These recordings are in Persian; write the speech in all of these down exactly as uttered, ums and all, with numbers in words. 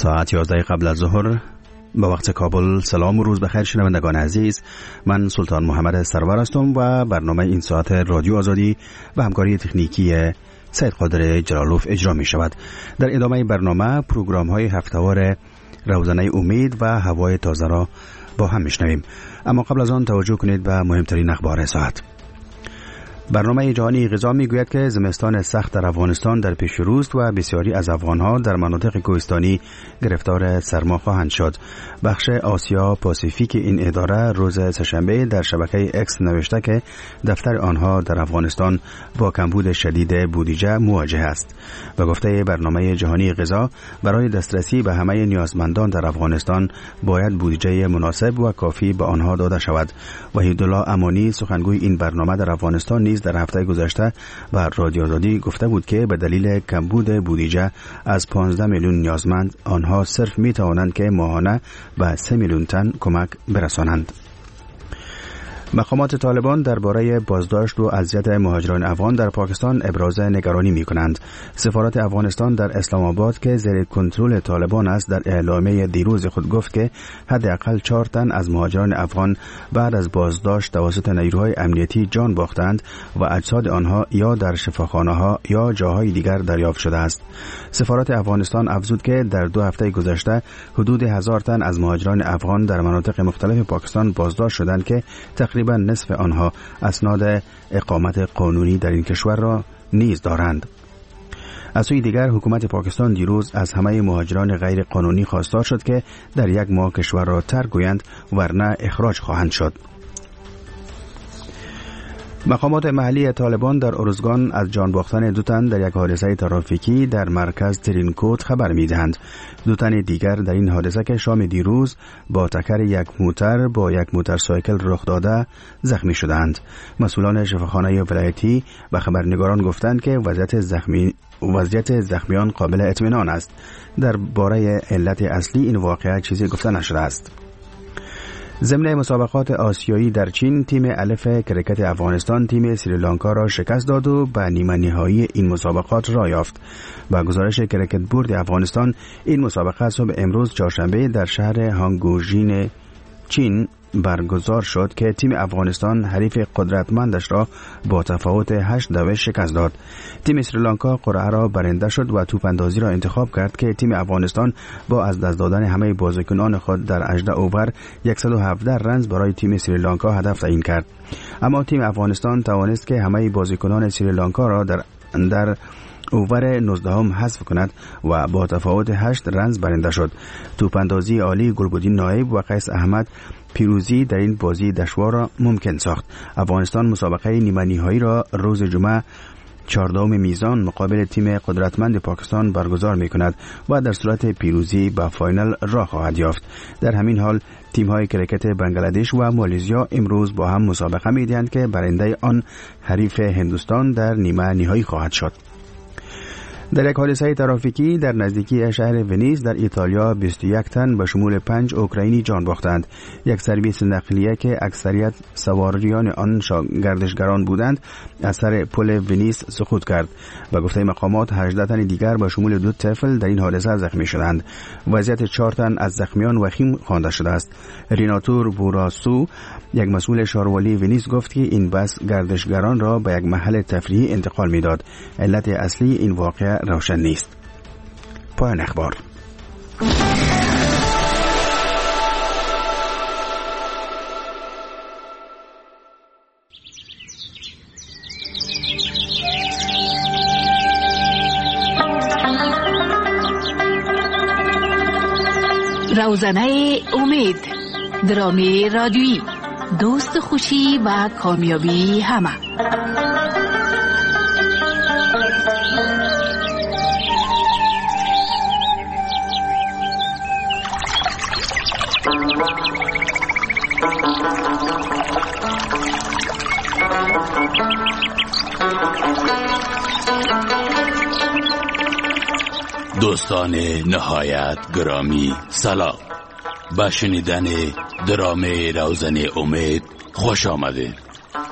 ساعت یازده قبل از ظهر به وقت کابل. سلام و روز بخیر شنوندگان عزیز، من سلطان محمد سرور هستم و برنامه این ساعت رادیو آزادی و همکاری تکنیکی سید قادر جلالوف اجرا می شود. در ادامه برنامه پروگرام های هفته‌وار روزانه امید و هوای تازه را با هم میشنویم، اما قبل از آن توجه کنید به مهمترین اخبار ساعت. برنامه جهانی غذا میگوید که زمستان سخت در افغانستان در پیش روست و بسیاری از افغانها در مناطق کوهستانی گرفتار سرما خواهند شد. بخش آسیا پاسیفیک این اداره روز سه‌شنبه در شبکه اکس نوشته که دفتر آنها در افغانستان با کمبود شدید بودجه مواجه است. به گفته برنامه جهانی غذا، برای دسترسی به همه نیازمندان در افغانستان باید بودجه مناسب و کافی به آنها داده شود. وحیدالله امانی سخنگوی این برنامه در افغانستان در هفته گذشته بر رادیو آزادی گفته بود که به دلیل کمبود بودجه از پانزده میلیون نیازمند آنها صرف می توانند که ماهانه به سه میلیون تن کمک برسانند. مقامات طالبان درباره بازداشت و اذیت مهاجران افغان در پاکستان ابراز نگرانی می کنند. سفارت افغانستان در اسلام آباد که زیر کنترل طالبان است در اعلامیه دیروز خود گفت که حداقل چهار تن از مهاجران افغان بعد از بازداشت توسط نیروهای امنیتی جان باختند و اجساد آنها یا در شفاخانه‌ها یا جاهای دیگر دریافت شده است. سفارت افغانستان افزود که در دو هفته گذشته حدود هزار تن از مهاجران افغان در مناطق مختلف پاکستان بازداشت شدند که تقریبا نصف آنها اسناد اقامت قانونی در این کشور را نیز دارند. از سوی دیگر حکومت پاکستان دیروز از همه مهاجران غیر قانونی خواستار شد که در یک ماه کشور را ترک گویند ورنه اخراج خواهند شد. مقامات محلی طالبان در ارزگان از جان باختن دو تن در یک حادثه ترافیکی در مرکز ترینکوت خبر می‌دهند. دو تن دیگر در این حادثه که شام دیروز با تکر یک موتر با یک موتورسایکل رخ داده زخمی شدند. مسئولان شفاخانه ولایتی به خبرنگاران گفتند که وضعیت زخمی وضعیت زخمیان قابل اطمینان است. درباره علت اصلی این واقعه چیزی گفته نشده است. ضمن مسابقات آسیایی در چین، تیم الف کرکت افغانستان تیم سریلانکا را شکست داد و به نیمه نهایی این مسابقات را یافت. با گزارش کرکت بورد افغانستان، این مسابقه صبح امروز چهارشنبه در شهر هانگوژین چین برگزار شد که تیم افغانستان حریف قدرتمندش را با تفاوت هشت دو شکست داد. تیم سریلانکا قرعه را برنده شد و توپ اندازی را انتخاب کرد که تیم افغانستان با از دست دادن همه بازیکنان خود در هجده اوور صد و هفده رنز برای تیم سریلانکا هدف تعیین کرد. اما تیم افغانستان توانست که همه بازیکنان سریلانکا را در در اوور نوزدهم حذف کند و با تفاوت هشت رنز برنده شد. توپ اندازی عالی گلبدین نایب و قیس احمد پیروزی در این بازی دشوار را ممکن ساخت. افغانستان مسابقه نیمه نهایی را روز جمعه چهاردهم میزان مقابل تیم قدرتمند پاکستان برگزار می کند و در صورت پیروزی به فاینال راه خواهد یافت. در همین حال تیم های کرکت بنگلادش و مالزیا امروز با هم مسابقه می دهند که برنده آن حریف هندوستان در نیمه نهایی خواهد شد. در یک حادثه ترافیکی در نزدیکی شهر ونیز در ایتالیا بیست و یک تن به شمول پنج اوکراینی جان باختند. یک سرویس نقلیه که اکثریت سواریان آن گردشگران بودند از سر پل ونیز سقوط کرد. به گفته مقامات هجده تن دیگر به شمول دو طفل در این حادثه زخمی شدند. وضعیت چهار تن از زخمیان وخیم خوانده شده است. ریناتور بوراسو، یک مسئول شاروالی ونیز، گفت که این بس گردشگران را به یک محل تفریحی انتقال می‌داد. علت اصلی این واقعه روشن نیست. پایان اخبار. روزنه امید، درامی رادیویی، دوست خوشی و کامیابی همه. دوستان نهایت گرامی سلام. به شنیدن درامه روزنه امید خوش آمدید.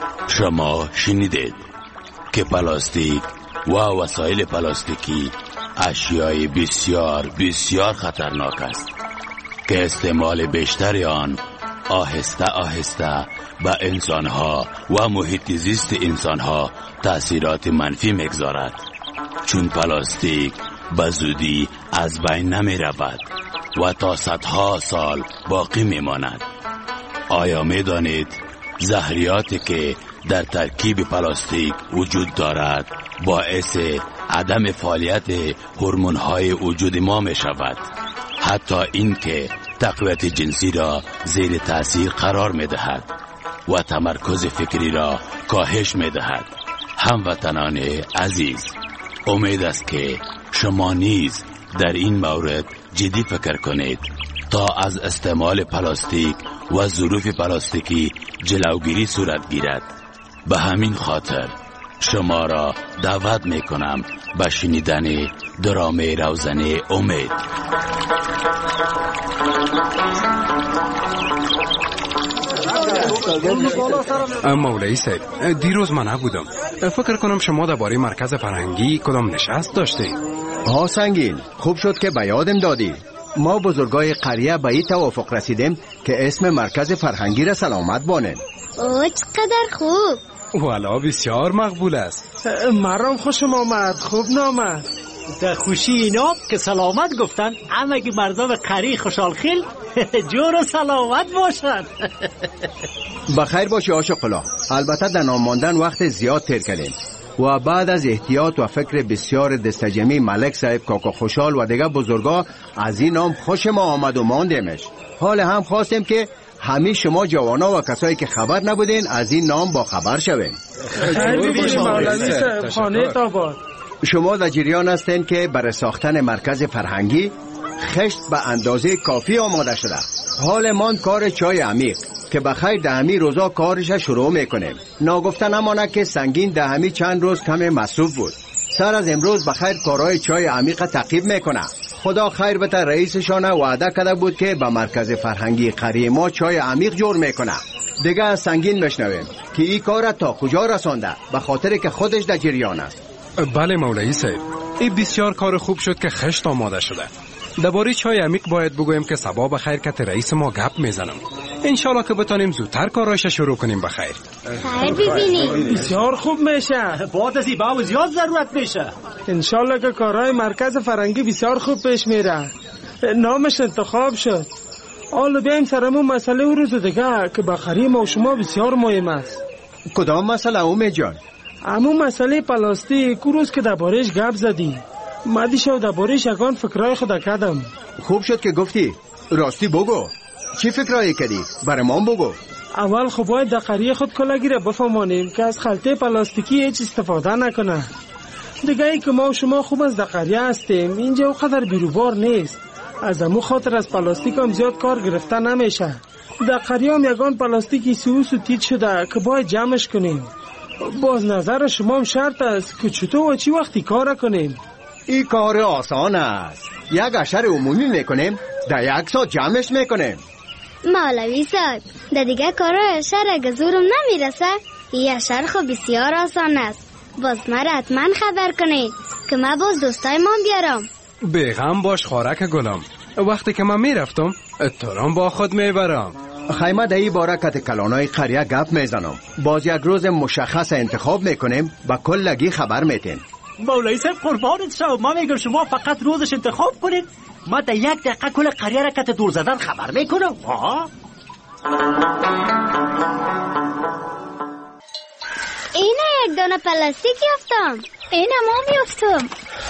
شما شنیدید که پلاستیک و وسایل پلاستیکی اشیای بسیار بسیار خطرناک است که استعمال بیشتر آن آهسته آهسته به انسانها و محیط زیست انسانها تأثیرات منفی میگذارد، چون پلاستیک به زودی از بین نمی رود و تا صدها سال باقی می ماند. آیا می دانید زهریاتی که در ترکیب پلاستیک وجود دارد باعث عدم فعالیت هورمون‌های وجود ما می شود؟ حتی این که تقویت جنسی را زیر تأثیر قرار می دهد و تمرکز فکری را کاهش می دهد. هموطنان عزیز، امید است که شما نیز در این مورد جدی فکر کنید تا از استعمال پلاستیک و ظروف پلاستیکی جلوگیری صورت گیرد. به همین خاطر شما را دعوت می کنم به شنیدن درامه روزنه امید. مولوی صاحب، دیروز من نبودم. فکر کنم شما درباره مرکز فرهنگی کدام نشست داشتید؟ ها سنگین، خوب شد که به یادم دادی. ما بزرگای قریه به این توافق رسیدیم که اسم مرکز فرهنگی را سلامت بانیم. اوه چقدر خوب. والا بسیار مقبول است. مرام خوشم آمد، خوب نامد. در خوشی اینا که سلامت گفتن، اما که مردم قری خوشحال خیل جور و سلامت باشد. بخیر باشی عاشق‌الله. البته در نام ماندن وقت زیاد تیر کردیم و بعد از احتیاط و فکر بسیار دستجمی ملک صاحب، کاکا خوشحال و دیگر بزرگا از این نام خوش ما آمد و ماندیمش. حال هم خواستیم که همه شما جوانا و کسایی که خبر نبودین از این نام با خبر شوین. خیلی باشیم مولوی صاحب، خانه تاباد. شما در جریان هستین که برای ساختن مرکز فرهنگی خشت به اندازه کافی آماده شده. حال مان کار چای عمیق که بخیر ده همی روزا کارش شروع میکنیم. ناگفته نمانه که سنگین ده همی چند روز کم مصروف بود. سر از امروز بخیر کارهای چای عمیق تعقیب میکنه. خدا خیر بده، رئیسشان وعده کرده بود که به مرکز فرهنگی قریه ما چای عمیق جور میکنه. دیگه از سنگین بشنویم که این کار تا کجا رسانده، به خاطر که خودش در جریان است. بله مولوی صاحب، این بسیار کار خوب شد که خشت آماده شده. درباره چای عمیق باید بگویم که صبا بخیر که رئیس ما گپ میزنم. انشالله که بتانیم زودتر کارایش شروع کنیم. بخیر خیر ببینیم. بسیار خوب میشه. بعد از این باو زیاد ضرورت میشه. انشالله که کارهای مرکز فرهنگی بسیار خوب پیش میره. نامش انتخاب شد. حالا بیایم سرمون مسئله او روز دیگه که بخری ما و شما بسیار مهم است. کدام مسئله اومه جان؟ همون مسئله پلاستیک روز که درباره‌اش گپ زدی. مدی شو درباره‌اش یگان فکرای خود کردم. خوب شد که گفتی. راستی بگو چی فکرایی کردی؟ برای ما بگو. اول خب باید در قریه خود کلاگی را بفهمانیم که از خلطه پلاستیکی هیچ استفاده نکنه. دیگه ای که ما و شما خوب از در قریه هستیم، اینجا اونقدر بیروبار نیست. از امو خاطر از پلاستیک هم زیاد کار گرفته نمیشه. در قریه هم یگان پلاستیکی سوس و تیت شده که باید جمعش کنیم. باز نظر شما هم شرط است که چطور و چی وقتی کار کنیم. این کار آسان است. یک اشر عمومی میکنیم، در یک ساعت جمعش میکنیم. مولوی صاحب، در دیگه کارای اشر اگه زورم نمیرسه، این اشر خب بسیار آسان است. باز مرا حتما خبر کنید که من باز دوستای من بیارم. بیغم باش خارک گلم. وقتی که من میرفتم اترام با خود میبرم. خیمه در این باره کت کلانای قریه گپ میزنم. باز یک روز مشخص انتخاب میکنیم، با کلگی خبر میتین. مولوی صاحب قربانت شو. ما میگم شما فقط روزش انتخاب کنید، ما در یک دقیقه کل قریه را کت دور زدن خبر میکنم. آه اینه یک دانه پلاستیک یافتم. اینه ما میافتم.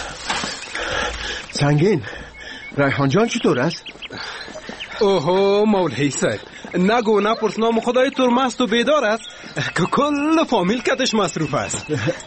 سنگین، ریحان جان چطور است؟ اوهو مولوی صاحب، نگو نپرس، نام خدای تور مست و بیدار است که کل فامیل کتش مصروف است.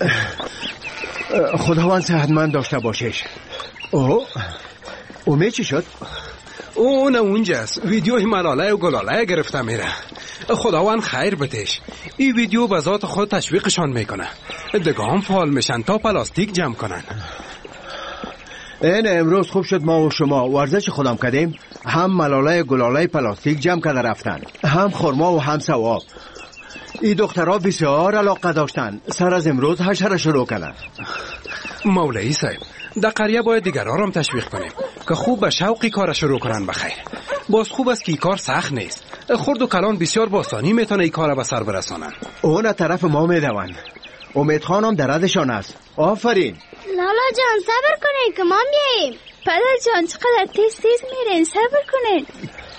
خداوند صحتمند داشته باشش. اوه اومه چی شد؟ اون اونجاست. ویدیوی ملاله و گلاله گرفته میره. خداوند خیر بتش. این ویدیو به ذات خود تشویقشان میکنه. دیگه هم فعال میشن تا پلاستیک جمع کنن. این امروز خوب شد ما و شما ورزش خودم کردیم. هم ملاله گلاله پلاستیک جمع کرده رفتن، هم خرما و هم ثواب. این دخترها بسیار علاقه داشتن. سر از امروز حشر شروع کردن. مولوی صاحب، در قریه باید دیگران هم تشویق کنیم که خوب به شوقی کار شروع کنن. بخیر باز خوب است که این کار سخت نیست. خرد و کلان بسیار با آسانی میتونه این کار به سر برسانن. اون طرف ما میدون. امید خانم در ردشان است. آفرین. لالا جان صبر کنین که ما میاییم. پدر جان چقدر تیز تیز میرین، صبر کنین.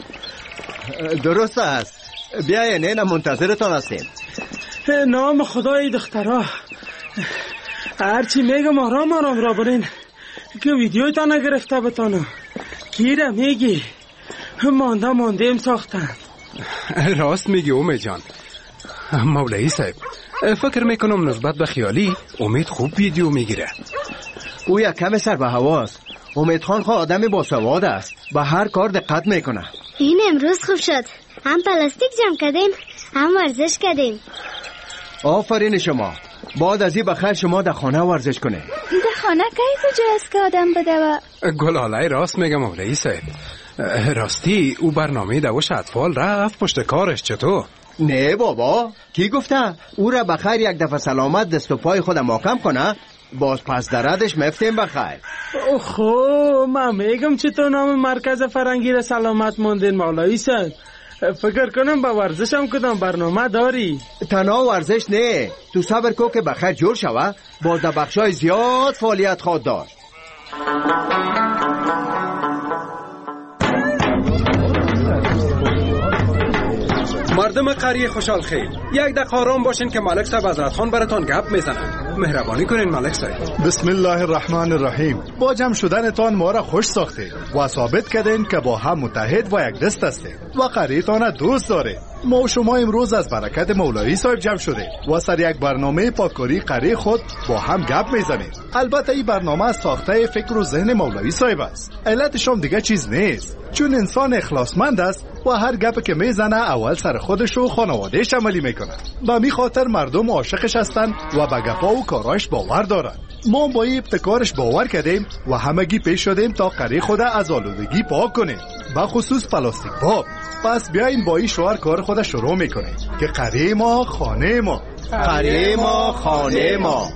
درست است. بیاین، اینا منتظرتان هستیم. نام خدای دخترها، هرچی میگم آرام آرام را برین که ویدیوی تا نگرفته بتانو. گیره میگی مانده ماندیم ساختن. راست میگی امید جان. مولایی صاحب فکر میکنم نسبت به خیالی امید خوب ویدیو میگیره. او یک کم سر به هواست. امید خان خواه آدمی باسواد است، به هر کار دقت میکنه. این امروز خوب شد، هم پلاستیک جمع کردیم هم ورزش کردیم. آفرین شما. بعد از این بخیر شما در خانه ورزش کنه. در خانه کی کجا است که آدم بده و گلالای راست میگم مولایی صاحب. راستی او برنامه دوش اطفال رفت پشت کارش. چطور؟ نه بابا، کی گفته؟ او را بخیر یک دفعه سلامت دست و پای خود محکم کنه، باز پس دردش مفتیم بخیر. خب من میگم چطور نام مرکز فرنگی را سلامت موندین مولایی صاحب. فکر کنم با ورزش هم کدام برنامه داری. تنها ورزش نه، تو صبر کو که بخیر جور شوه، باز در بخشای زیاد فعالیت خواد داشت. مردم قریه خوشحال خیر، یک دقیقه آرام باشین که ملک صاحب حضرت خان براتان گپ میزنن. مهربانی کنین ملک صاحب. بسم الله الرحمن الرحیم. با جمع شدنتان ما را خوش ساختید و ثابت کردین که با هم متحد و یک دست هستید و قریه‌تان دوست دارید. ما و شما امروز از برکت مولایی صاحب جمع شده و سر یک برنامه پاککاری قریه خود با هم گپ میزنیم. البته این برنامه از ساخته فکر و ذهن مولایی صاحب است. علتش هم دیگه چیز نیست، چون انسان اخلاصمند است و هر گپ که میزنه اول سر خودش و خانوادهش عملی میکنه. به می خاطر مردم عاشقش هستند و به گپا و کاراش باور دارند. ما با این ابتکارش باور کردیم و همگی پیش شدیم تا قریه خود از آلودگی پاک کنیم، به خصوص پلاستیک باب. پس بیاین با این شعار کار خود شروع میکنیم که قریه ما خانه ما، قریه ما خانه ما.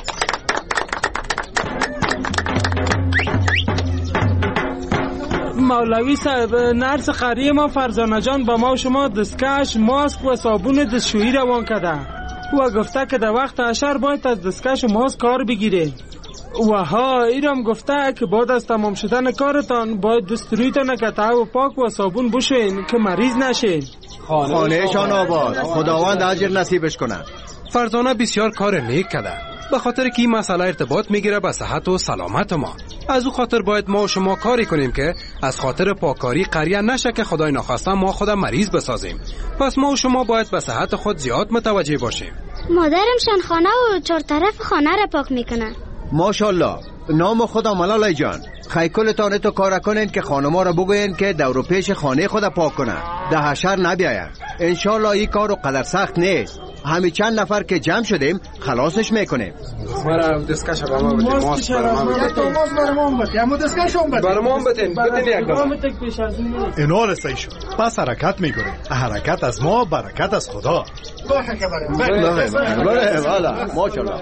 مولوی صاحب، نرس قریه ما فرزانه جان با ما و شما دستکش، ماسک و صابون دستشویی روان کرده و گفته که در وقت حشر باید از دستکش و ماسک کار بگیره و ها ایرام گفته که بعد از تمام شدن کارتان باید دسترویتان کته و پاک و صابون بشوین که مریض نشین. خانهشان آباد، خداوند اجر نصیبش کنه. فرزانه بسیار کار نیک کرده، به خاطر که این مسئله ارتباط میگیره به صحت و سلامت ما. از او خاطر باید ما و شما کاری کنیم که از خاطر پاککاری قریه نشه که خدای نخواسته ما خود مریض بسازیم. پس ما و شما باید به صحت خود زیاد متوجه باشیم. مادرمشان خانه و چهار طرف خانه را پاک میکنن. ماشاءالله. نام خدا ملالای جان، خیکلتان تو کار کنین که خانما را بگوین که دور و پیش خانه خود پاک کنن، ده حشر نبیاین. انشالله این کارو قدر سخت نیست. همین چند نفر که جمع شدیم خلاصش میکنیم. مرا دستکش برام بدین، ماسک برام بدین، ماسک برام بدین، اما دستکش هم بدین، برام بدین، بدین یک دفعه. اینا رسایی شد. پس حرکت میکنیم. حرکت از ما، برکت از خدا. بله بله بله ماشاءالله.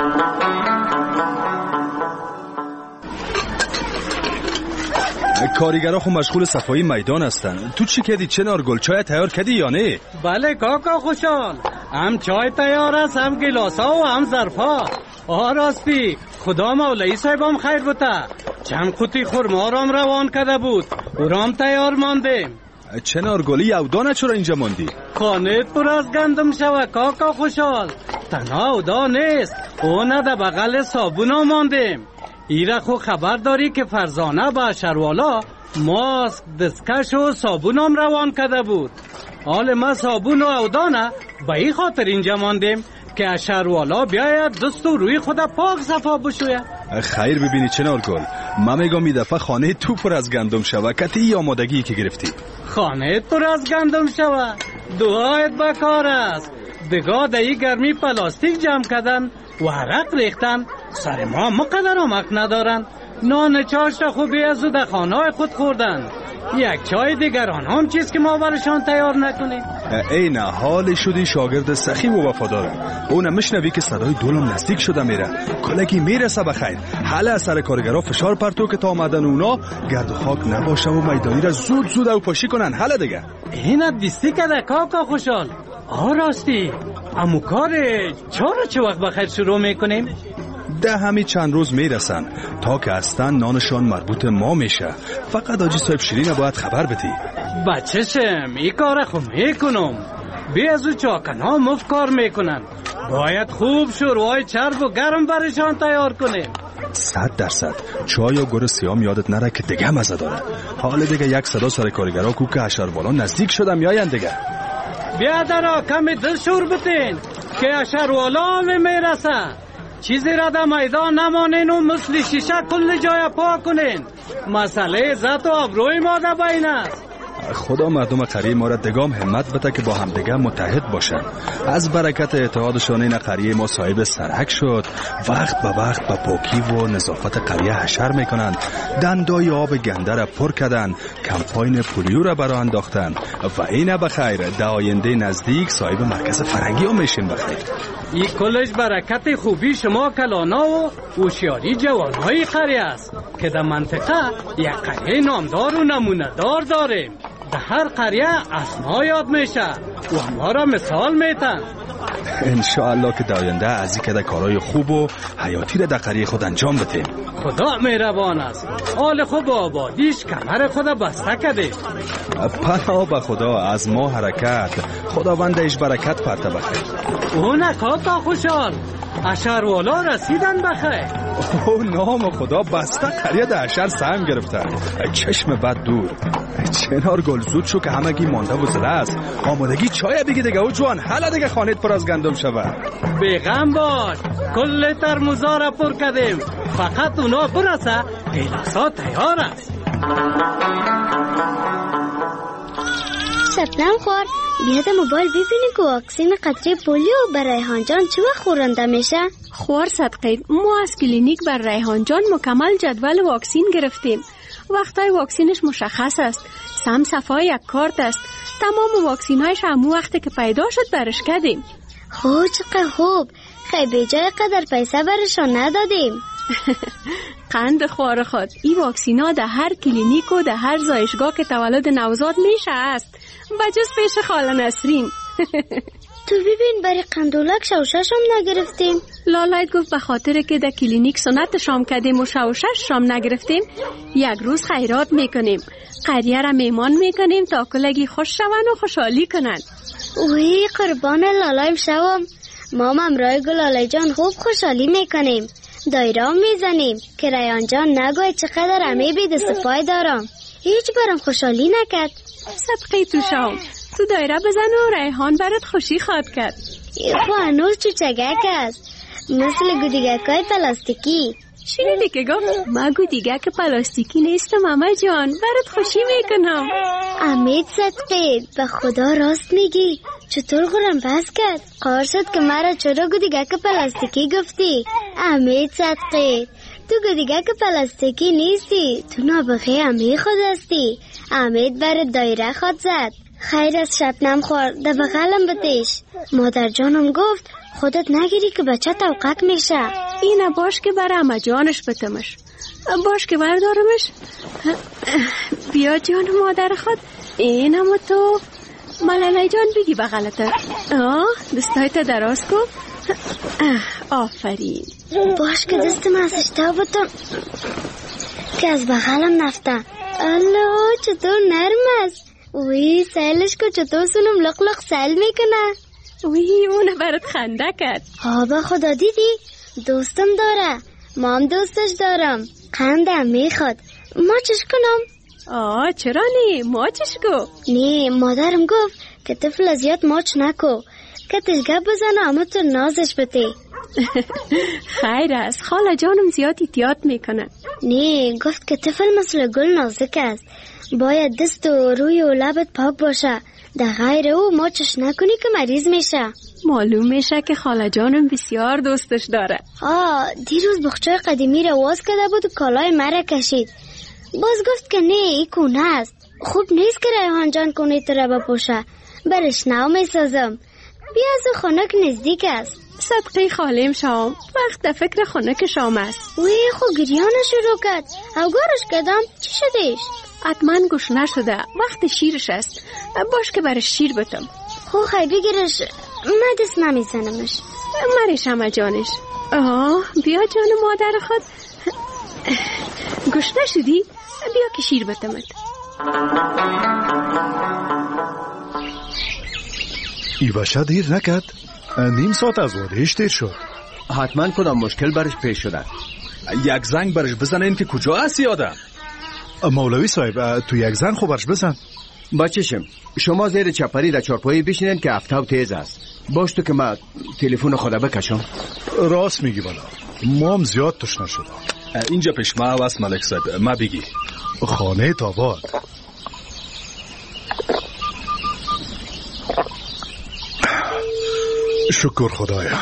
کارگرها خو مشغول صفایی میدان هستن. تو چی کردی چنار گل؟ چای تیار کردی یا نه؟ بله کاکا خوشحال، هم چای تیار است، هم گلاسا و هم ظرفا. آها راستی خدا مولایی صاحبم خیر بوده، چند قوطی خرما رام روان کرده بود، او رام تیار مانده. چنار گلی او دانه چرا اینجا ماندی؟ خانه پر از گندم شوه کاکا خوشحال. تنها او دا نیست، او نه ده بغل صابونا ماندیم. ایره خو خبر داری که فرزانه با شروالا ماسک دستکش و صابونم روان کرده بود. حال ما صابون و اودانه به این خاطر اینجا ماندیم که شروالا بیاید دست و روی خود پاک صفا بشوید. خیر ببینی چنار گل، من میگم این دفعه خانه تو پر از گندم شوه کتی ای آمادگی که گرفتی. خانه پر از گندم شوه دعایت بکار است. دگاه دهی گرمی پلاستیک جمع کردن و عرق ریختن، سر ما مقدر آمک ندارن. نان چاشت خوبی از او در خانه خود خوردن. یک چای دیگران هم چیز که ما برشان تیار نکنیم. این حال شدی شاگرد سخی و وفادارم. اون مشنوی که صدای دولم نزدیک شده میره. کلکی میرسه بخیر. حالا از سر کارگرها فشار پرتو که تا آمدن اونا گرد و خاک نباشه و میدانی را زود زود او پاشی کنن. حالا دیگه اینت بیستی کده کاکا خوشحال. آ راستی امو کار چرا چه وقت بخیر شروع میکنیم؟ ده همی چند روز میرسن تا که هستن نانشان مربوط ما میشه. فقط آجی صاحب شیرین باید خبر بدی. بچه‌شم این کار خو میکنم. بی از او چاکن ها مفت کار میکنن. باید خوب شوروای چرب و گرم برشان تیار کنیم. صد درصد. چای و گور سیام یادت نره که دیگه مزه داره. حال دیگه یک صدا سر کارگرها کو که اشروالا نزدیک شدم میاین دیگه. بیا درا کمی دل شور بتین که اشروالا می میرسن. چیزی را در میدان نمانین و مثل شیشه کل جای پاک کنین. مسئله عزت و آبروی ما در بین است. خدا مردم قریه ما را دگام همت بده که با هم دیگه متحد باشن. از برکت اتحادشان این قریه ما صاحب سرحک شد. وقت به وقت با پاکی و نظافت قریه حشر میکنن. دندای آب گنده را پر کردن. کمپاین پولیو را برا انداختن. و این بخیر در آینده نزدیک صاحب مرکز فرنگی هم میشیم بخیر. این کلش برکت خوبی شما کلانا و هوشیاری جوانهای قریه است که در منطقه یک قریه نامدار و نمونه دار داریم. در هر قریه اسما یاد میشه و ما را مثال میتن. انشاءالله که در آینده از این که در کارهای خوب و حیاتی را در قریه خود انجام بدیم. خدا مهربان است. حال خوب آبادیش کمر خود بسته کده. پناه به خدا از ما حرکت. خداوندش برکت پرته بخیر. اون کاکا خوشحال اشروالا رسیدن بخیر. او نام خدا بسته قریه در اشر سهم گرفتن. چشم بد دور. چنار گل زود شو که همگی مانده و زله است. آمادگی چای بگی دیگه و جوان. حالا دیگه خانت پر از گندم شود. بیغم باش کل ترموزا را پر کردیم. فقط اونا برسه گیلاسا تیار است. شبنم خوار بیاد موبایل ببینی که واکسین قطره پولیو برای ریحان جان چه وقت خورنده میشه؟ خوار صدقه ما از کلینیک بر ریحان جان مکمل جدول واکسین گرفتیم. وقتای واکسینش مشخص است. سم صفای یک کارت است. تمام واکسینایش همون وقتی که پیدا شد برش کردیم. خوب چقدر خوب. خیلی به جای قدر پیسه برشان ندادیم. قند خوار خود این واکسینا در هر کلینیک و در هر زایشگاه که تولد نوزاد میشه است. بجز پیش خاله نسرین. تو ببین برای قندولک شوشش هم نگرفتیم. لالایت گفت به خاطر که در کلینیک سنت شام کردیم و شوشش شام نگرفتیم یک روز خیرات میکنیم. قریه را میمان میکنیم تا کلگی خوش شون و خوشحالی کنن. اوی قربان لالایم شوم. ما ممرای گلاله جان خوب خوشحالی میکنیم. دایره میزنیم که ریان جان نگوی چقدر همه بید سپای دارم. هیچ برام خوشحالی نکرد. صدقی تو شام تو دایره بزن و ریحان برات خوشی خواد کرد. خو هنوز چوچگک است مثل گودیگک های پلاستیکی. شنیدی که گفت ما گودیگک پلاستیکی نیستم اما جان برات خوشی میکنم. امید صدقی به خدا راست میگی؟ چطور غرم بس کرد؟ قرار شد که مرا چرا گودیگک پلاستیکی گفتی؟ امید صدقی تو گودیگک پلاستیکی نیستی. تو نابغه امی خود هستی. امید بر دایره خود زد. خیر از شبنم خور در بغلم بتیش. مادر جانم گفت خودت نگیری که بچه توقق میشه. اینه باش که بر اما جانش بتمش. باش که بردارمش. بیا جان مادر خود. اینم تو ملاله جان بگی بغلته. آه دستایت دراز کن. آفرین. باش که دستم از اشتها بتم که از بغلم نفته. الله چطور نرم است. وی سیلش که چطور سونم لق لق سیل میکنه. وی اونه برات خنده کرد. ها با خدا دیدی دوستم داره. ما هم دوستش دارم. قندم میخواد. ما چش کنم؟ آه چرا نی ماچش کو؟ نی مادرم گفت که طفل زیاد ماچ نکو که تشگه بزنه اما تو نازش بتی. خیر است خاله جانم زیاد احتیاط میکنه. نی گفت که طفل مثل گل نازک است. باید دست و روی و لبت پاک باشه. در غیر او ماچش نکنی که مریض میشه. معلوم میشه که خاله جانم بسیار دوستش داره. آه دیروز بخچه قدیمی رو واز کرده بود و کالای مرا کشید. باز گفت که نه ای کونه است. خوب نیست که ریحان جان کنه تو را بپوشه. برش نو می سازم. بیا از خونک نزدیک است. صدقه خالم شام، وقت فکر خونک شام است. وی خو گریان شروع کرد. او گارش کدام چی شدیش؟ حتما گوش نشده، وقت شیرش است. باش که برش شیر بتم. خو خی بگیرش، من دست نمیزنمش. مرش همه جانش. آه بیا جان مادر خود. گوش نشدی؟ بیا که شیر بتمت. ای بچه دیر نکرد. نیم ساعت از وادهش دیر شد. حتما کدام مشکل برش پیش شده. یک زنگ برش بزنین که کجا هستی آدم. مولوی صاحب تو یک زنگ خو برش بزن. بچشم شما زیر چپری در چارپایی بشینین که افتاو تیز است. باش تو که من تلفن خدا بکشم. راست میگی بالا، ما هم زیاد تشنه شدم. اینجا پیش ما هست ملک صاحب، ما بگی. خانه تاباد. شکر خدایا.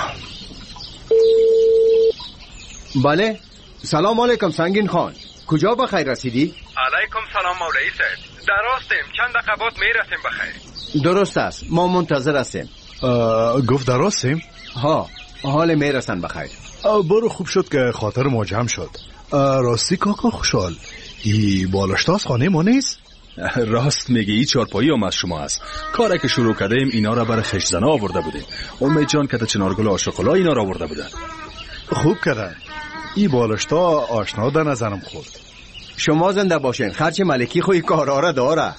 بله سلام علیکم سنگین خان، کجا بخیر رسیدی؟ علیکم سلام مولوی صاحب، در راستیم، چند دقیقه بعد میرسیم بخیر. درست است، ما منتظر هستیم. گفت در راستیم؟ ها، حال میرسن بخیر. برو خوب شد که خاطر ما جمع شد. راستی کاکا خوشحال، ای بالاشتاز خانه ما نیست؟ راست میگی، ای چارپایی هم از شما است. کاری که شروع کردیم اینا را برای خشزنه آورده بودیم. امید جان که چنارگل عاشق‌الا اینا را آورده بودن. خوب کردن. ای بالاشتا آشنا در نظرم خورد. شما زنده باشین، خرچ ملکی خوی کارا را داره.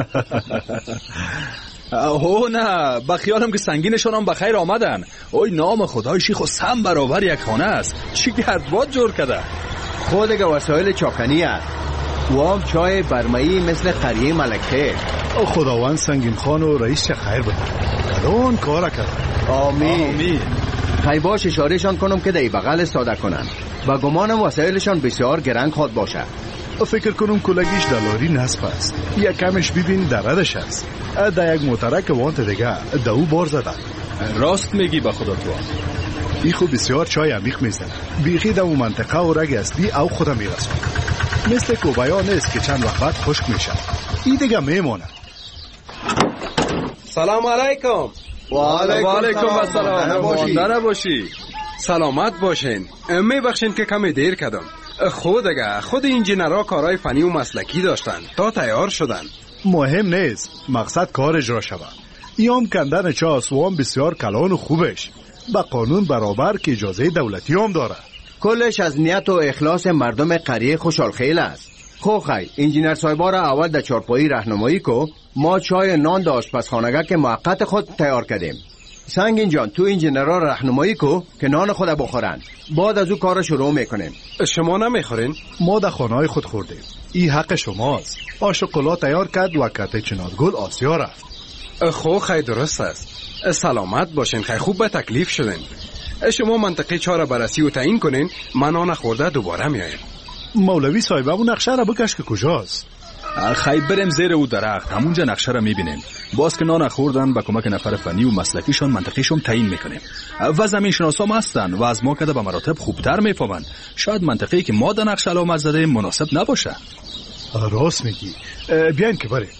اوه نه، بخیالم که سنگینشان هم بخیر آمدن. اوی نام خدای شیخ و سم برابر یک خانه است. چی گردباد جور کرده. خود که وسایل چاکنی است و هم چای برمایی مثل قریه ملکه. خداوند سنگین خان و رئیس چه خیر بده، کلان کارا کرد. آمین آمین. خیلی باش اشارهشان کنم که دی بغل استاده کنن و گمانم وسایلشان بسیار گرنگ خواد باشه. فکر کنم کلگیش دلاری نصف است، یک کمش ببین دردش است. در یک موترک وانت دیگه دو بار زدن. راست میگی به خدا تو. ای خو بسیار چای عمیق میزنه، بیخی در اون منطقه و رگ اصلی او خودم میرسون. مثل کوبایا نیست که چند وقت بعد خشک میشه. ای دیگه میمونه. سلام علیکم. و علیکم السلام. مانده نباشی. سلامت باشین. میبخشین که کمی دیر کردم. خود اگه خود انجینرها کارهای فنی و مسلکی داشتن تا تیار شدن. مهم نیست، مقصد کار اجرا شود. ایام کندن چاس و هم بسیار کلان و خوبش، با قانون برابر که اجازه دولتی هم داره. کلش از نیت و اخلاص مردم قریه خوشحال خیل است. خو خی انجینر صاحبا را اول در چارپایی راهنمایی کو، ما چای نان داشت پس خانگاه که موقت خود تیار کردیم. سنگین جان تو انجینرها راهنمایی کو که نان خود بخورن، بعد از او کار شروع میکنیم. شما نمیخورین؟ ما در خانه‌های خود خوردیم. این حق شماست. آشقلا تیار کرد و کته چنارگل آسیا رفت. خو خی درست است. سلامت باشین، خیلی خوب به تکلیف شدین. شما منطقه چهار بررسی و تعیین کنین، من آن خورده دوباره میایم. مولوی صاحب اون نقشه را بکش که کجاست. خیلی بریم زیر او درخت، همونجا نقشه را میبینیم. باز که نان خوردن با کمک نفر فنی و مسلکیشون منطقهشون تعیین میکنیم و زمین شناسام هستن و از ما کده به مراتب خوبتر میفهمن. شاید منطقه‌ای که ما در نقشه علامت زده مناسب نباشه. راست میگی، بیاین که بریم.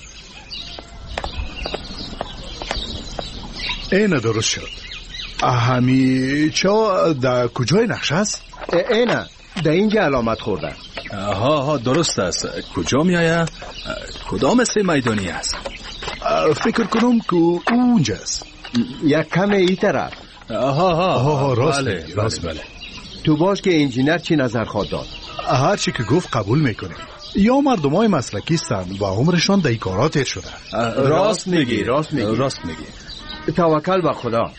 اینه درست شد. همی چا در کجای نقشه است؟ اینه در اینجا علامت خوردن. ها ها درست است. کجا میایه؟ کدام سه میدانی است؟ فکر کنم که اونجاست. یک کم ای طرف. ها ها ها راست بله راست بله. تو باش که انجینر چی نظر خواهد داد؟ هر چی که گفت قبول میکنیم. یا مردمای مسلکی هستند و عمرشان در کارات تیر شده. راست میگی راست میگی راست میگی. توکل به خدا.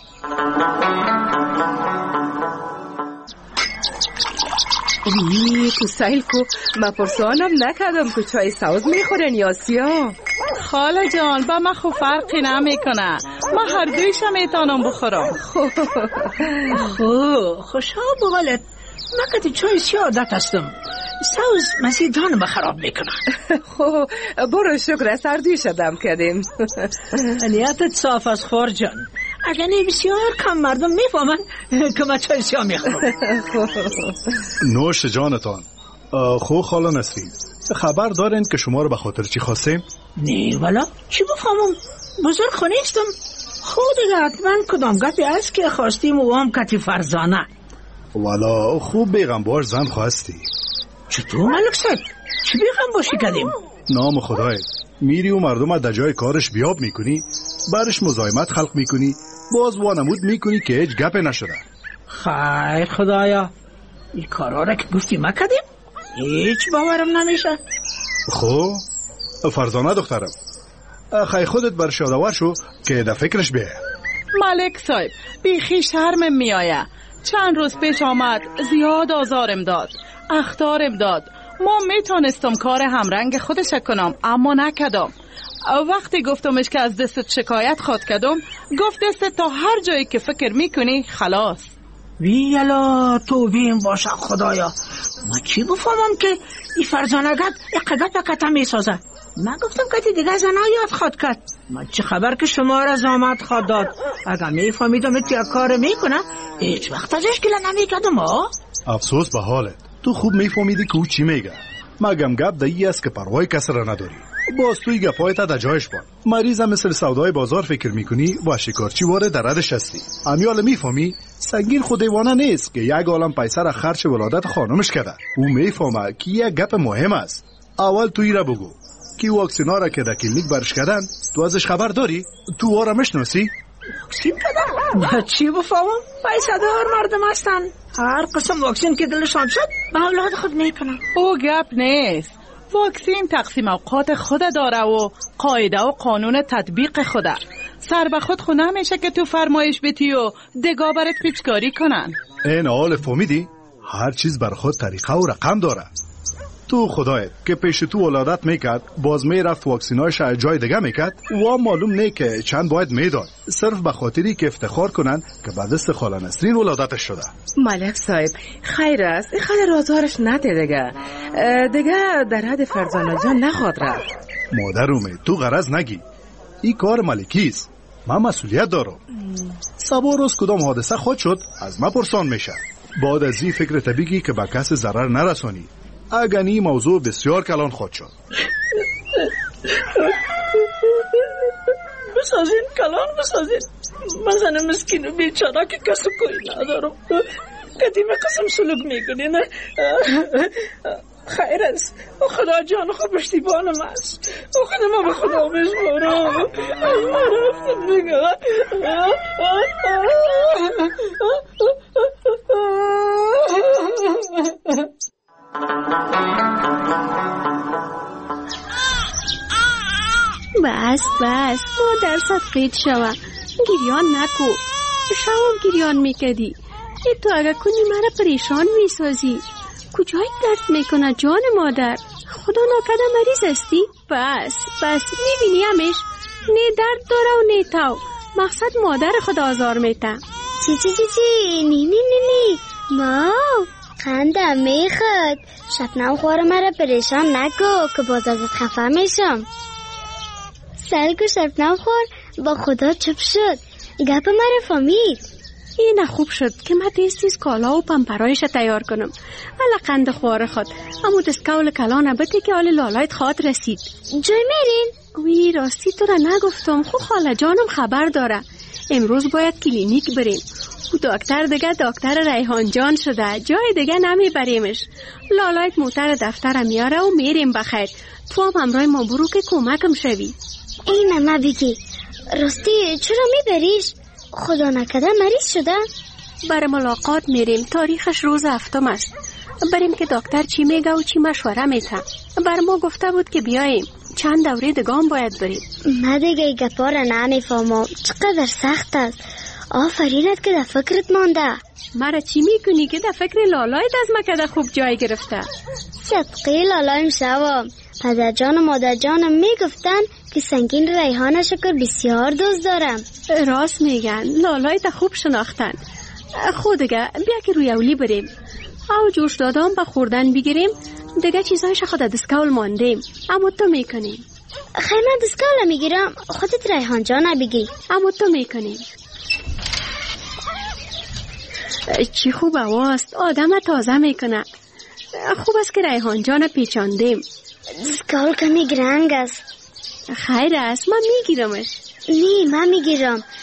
وی تو سایل کو ما پرسانم نکردم که چای سوز میخورن یا سیاه. خاله جان با ما خو فرقی نمیکنه، ما هر دویش میتونم بخورم. خو خوشا بغلت ما کتی چای سیاه عادت هستم، سوز مسیح جان بخراب میکنه. خو برو شکر سردی شدم کردیم. نیتت صاف از خور جان، اگر نی بسیار کم مردم میفهمن که ما چای سیاه میخورم. نوش جانتان. خو خاله نسرین، خبر دارین که شما رو به خاطر چی خواستیم؟ نه والا چی بفهمم، بزرگ خونیستم. خود دیگه حتما کدام گپی است که خواستیم و هم کتی فرزانه. والا خوب بیغم باش زن خواستی. چطور ملک صاحب؟ چی بیغم باشی کدیم؟ نام خدای، میری و مردم در جای کارش بیاب میکنی، برش مزاحمت خلق میکنی، باز وانمود میکنی که هیچ گپ نشده. خیر خدایا، این کارا را که گفتی ما کدیم هیچ باورم نمیشه. خب فرزانه دخترم، خیلی خودت بر شادوار شو که در فکرش بیه. ملک صاحب بیخی شرمم میآیه. چند روز پیش آمد زیاد آزارم داد، اخطارم داد. ما میتونستم کار همرنگ خودش کنم اما نکدم. وقتی گفتمش که از دستت شکایت خواد کدم، گفت دستت تا هر جایی که فکر میکنی خلاص. ویلا تو ویم باشه خدایا، ما چی بفهمم که این فرزانگت اقدر پکتا میسازه. من گفتم که دیگه زنها یاد خواد کرد. ما چه خبر که شما را زامت خواد داد. اگر میفهمیدم ات یک کار میکنه هیچ وقت ازش گله نمیکردم. ها افسوس به حالت، تو خوب میفهمیدی که او چی میگه. مگم گپ دایی است که پروای کسی را نداری. باز توی گپایت در جایش بان. مریضم مثل سودای بازار فکر میکنی و شکارچی واره در ردش هستی. امیال میفهمی سنگین خودیوانه نیست که یک عالم پیسه را خرچ ولادت خانمش کرده. او میفهمه که یک گپ مهم است. اول توی را بگو که واکسینا را که در کلینیک برش کردن تو ازش خبر داری؟ تو واره مشناسی؟ واکسین کردن؟ ما چی بفهمم؟ پیسه دار مردم هستن، هر قسم واکسین که دلشان شد به اولاد خود میکنن. او گپ نیست. واکسین تقسیم اوقات خود داره و قاعده و قانون تطبیق خوده. سر به خود خو نمیشه که تو فرمایش بیتی و دگاه برات پیچکاری کنن. این حال فهمیدی؟ هر چیز بر خود طریقه و رقم داره. تو خدایت که پیش تو ولادت میکرد باز میرفت واکسینایش جای دیگه میکرد و معلوم نه که چند باید میداد، صرف به خاطری که افتخار کنن که بعد دست خاله نسرین ولادتش شده. ملک صاحب خیر است، خاله رازارش نده دیگه دیگه در حد فرزانه جان نخواد رفت. مادرومه تو غرض نگی، این کار ملکیست، من مسئولیت دارم. سبا روز کدام حادثه خود شد از ما پرسان میشه. بعد از این فکر طبیعی که به کس ضرر نرسانی. اگر این موضوع بسیار کلان خود شد. بسازین کلان بسازین. من زن مسکین و بیچاره که کس کوئی ندارم. قدیم قسم سلوک میکنین. خیر است، خدا جان خود پشتیبانم است. خدا ما به خدا بسپارم. ما رفتم دیگه. بس بس مادر صدقیت شوه، گریان نکو. شوام گریان میکدی. ای تو اگه کنی مرا پریشان میسازی. کجای درد میکنه جان مادر؟ خدا ناکده مریض استی؟ بس بس میبینی همش نه درد داره و نه تاو. مقصد مادر خود آزار میته. چی چی چی چی نی نی نی نی ماو خندم میخواد. شبنم خوار مرا پریشان نکو که باز ازت خفه میشم. سرگو شبنم خور با خدا چپ شد. گپ مرا فهمید. این خوب شد که من تیز تیز کالا و پمپرایش تیار کنم. الا قند خوار خود امو دستکول کلانه بده که آل لالایت خواد رسید. جای میرین؟ وی راستی تو را نگفتم. خو خاله جانم خبر داره امروز باید کلینیک بریم. او دکتر دیگه دکتر ریحان جان شده، جای دیگه نمی بریمش. لالایت موتر دفتر میاره و میریم بخیر. تو هم همراه ما برو که کمکم شوی. اینه ما بگی راستی چرا میبریش؟ خدا نکده مریض شده؟ برای ملاقات میریم، تاریخش روز هفتم است. بریم که دکتر چی میگه و چی مشوره میته. بر ما گفته بود که بیاییم، چند دوره دگام باید بریم. من دیگه گپا را نمیفهمم، چقدر سخت است. آفرینت که در فکرت مانده. مرا چی میکنی که در فکر لالایت از مکده خوب جای گرفته؟ صدقی لالایم شوام. پدر جان و مادر جانم میگفتن که سنگین ریحان شکر بسیار دوست دارم. راست میگن، لالایت خوب شناختن. خود دیگه بیا که روی اولی بریم. او جوش دادم با خوردن بگیریم. دیگه چیزایش خود دستکول ماندیم. اما تو میکنیم. خیلی من دستکول میگیرم، خودت ریحان جان بگی. اما تو میکنیم. چی خوب هواست، آدم تازه میکنه. خوب است که ریحان جان پیچاندیم. دستگاه کمی گرنگ است. خیر است، من میگیرمش. نه من میگیرم.